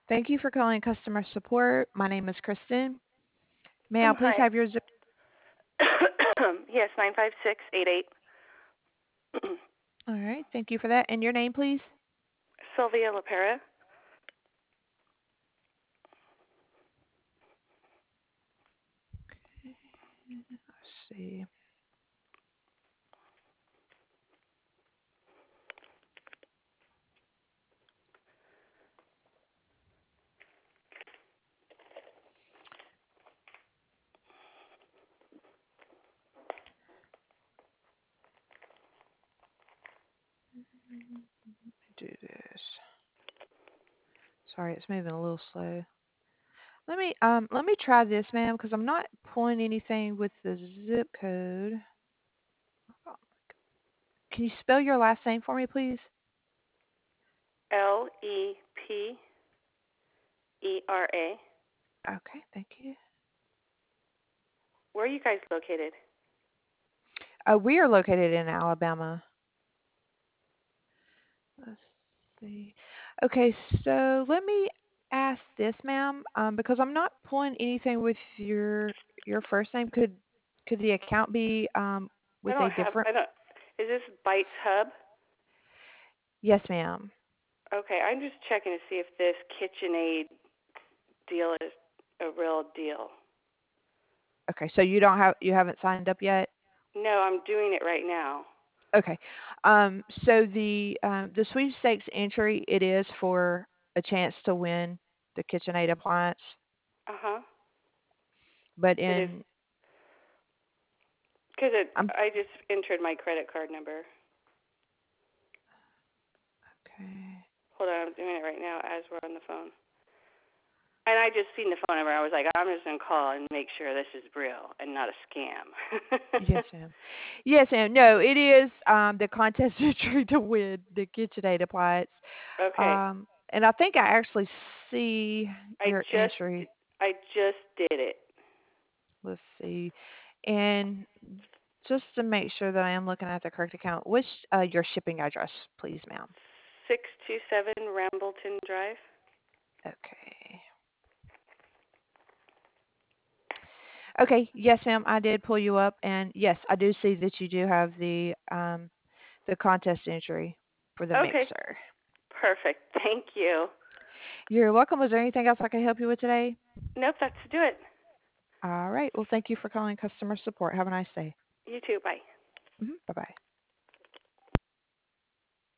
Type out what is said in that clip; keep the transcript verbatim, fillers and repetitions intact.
Thank you for calling customer support. My name is Kristen. May I Um, please hi. have your zip? Yes, nine five six eight eight. All right, thank you for that. And your name, please? Sylvia LaPera. Let's see. Do this. Sorry, it's moving a little slow. Let me um let me try this, ma'am, because I'm not pulling anything with the zip code. Can you spell your last name for me, please? L E P E R A. Okay, thank you. Where are you guys located? Uh, we are located in Alabama. Let's see. Okay, so let me ask this, ma'am, um, because I'm not pulling anything with your your first name. Could could the account be um, I with a don't have. different? I don't. Is this Bites Hub? Yes, ma'am. Okay, I'm just checking to see if this KitchenAid deal is a real deal. Okay, so you don't have you haven't signed up yet. No, I'm doing it right now. Okay, um, so the um, the sweepstakes entry it is for a chance to win the KitchenAid appliance, Uh huh. but It is in because it. I'm I just entered my credit card number. okay. Hold on, I'm doing it right now as we're on the phone. And I just seen the phone number. I was like, I'm just gonna call and make sure this is real and not a scam. Yes, ma'am. Yes, ma'am. No, it is um, the contest entry to win the KitchenAid appliance. Okay. Um, and I think I actually see I your just entry. I just did it. Let's see. And just to make sure that I am looking at the correct account, which uh, your shipping address, please, ma'am? Six two seven Rambleton Drive. Okay. Okay. Yes, ma'am. I did pull you up, and yes, I do see that you do have the um, the contest entry for the Okay. mixer. Perfect. Thank you. You're welcome. Was there anything else I can help you with today? Nope, that's to do it. All right. Well, thank you for calling customer support. Have a nice day. You too. Bye. Mhm. Bye-bye.